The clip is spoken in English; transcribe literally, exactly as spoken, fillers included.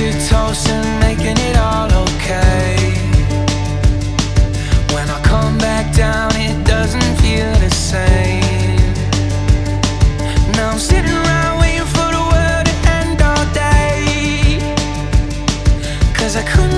to toast and making it all okay. When I come back down, it doesn't feel the same. Now I'm sitting around waiting for the world to end all day, 'cause I couldn't